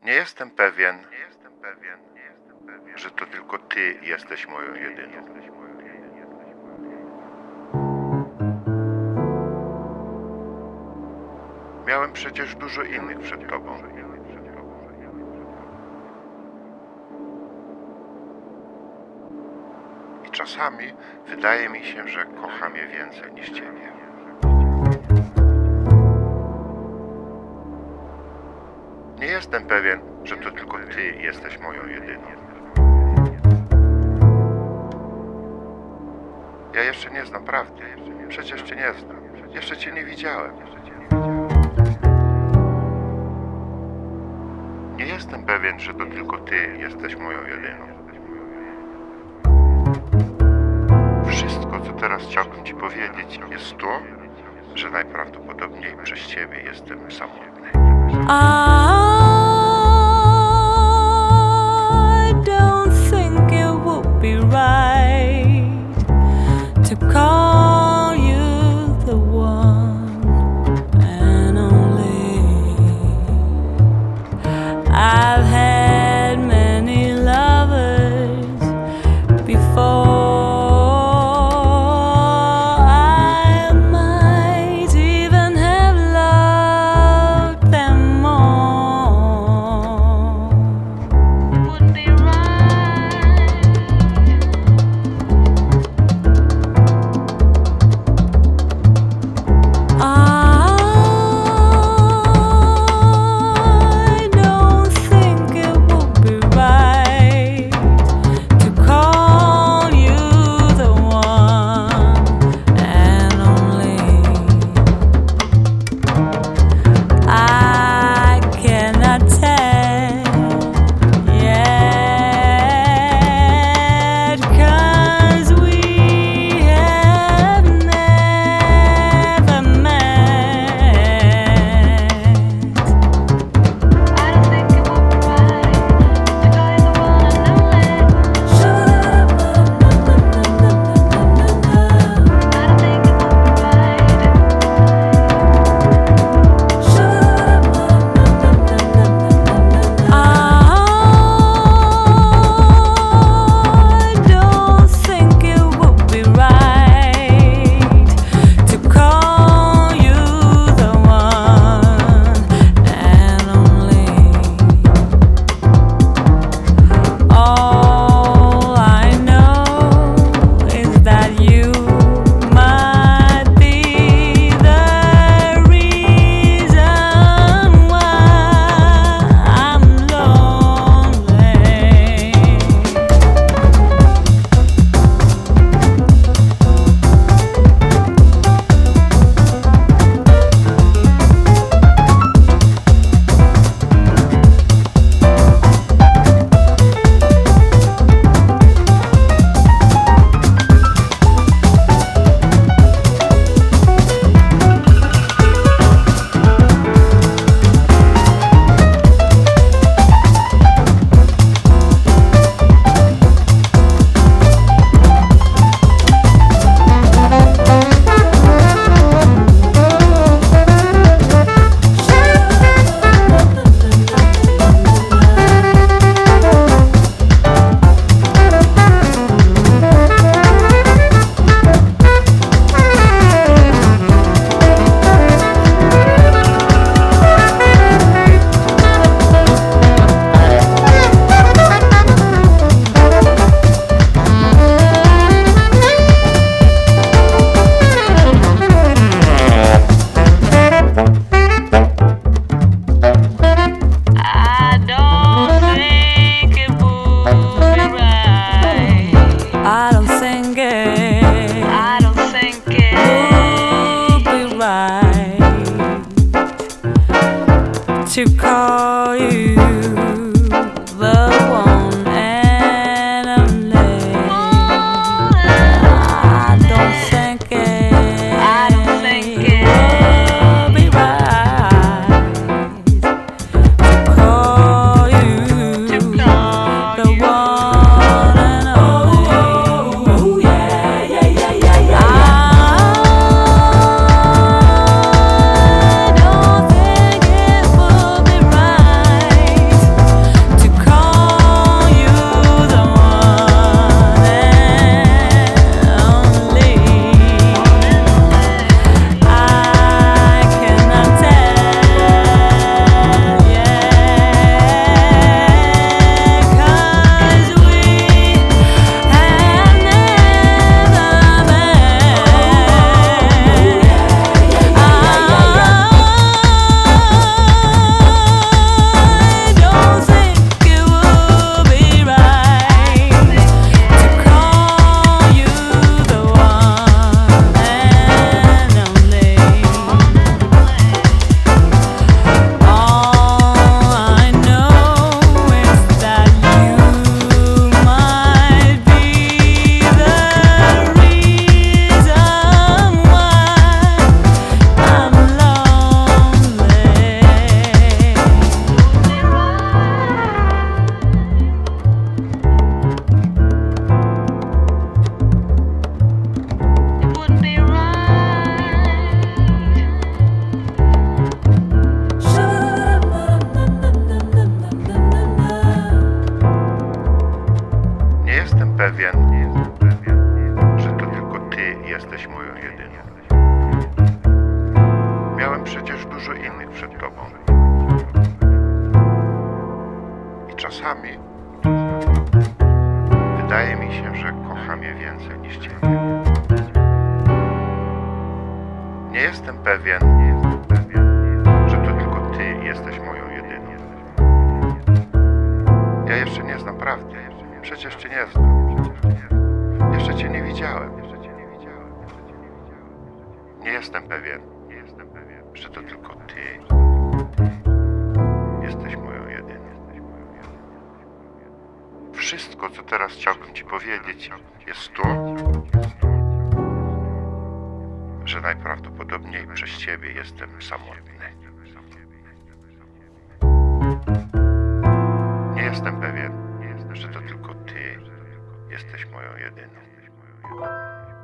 Nie jestem pewien, że to tylko Ty jesteś moją jedyną. Miałem przecież dużo innych przed Tobą. I czasami wydaje mi się, że kocham je więcej niż Ciebie. Nie jestem pewien, że to tylko Ty jesteś moją jedyną. Ja jeszcze nie znam prawdy. Przecież Cię nie znam. Jeszcze Cię nie widziałem. Nie jestem pewien, że to tylko Ty jesteś moją jedyną. Wszystko, co teraz chciałbym Ci powiedzieć, jest to, że najprawdopodobniej przez Ciebie jestem samotny. I don't think it would be right to call you the one and only. I've had many lovers before. I might even have loved them more. pewien, że to tylko ty jesteś moją jedyną. Miałem przecież dużo innych przed tobą. I czasami wydaje mi się, że kocham je więcej niż ciebie. Nie jestem pewien, że to tylko ty jesteś moją jedyną. Ja jeszcze nie znam prawdy. Przecież cię nie znam. Jeszcze cię nie widziałem. Nie jestem pewien, że to tylko ty jesteś moją jedyną. Wszystko, co teraz chciałbym ci powiedzieć, jest to, że najprawdopodobniej przez ciebie jestem samotny. Nie jestem pewien, że to tylko ty jesteś moją jedyną.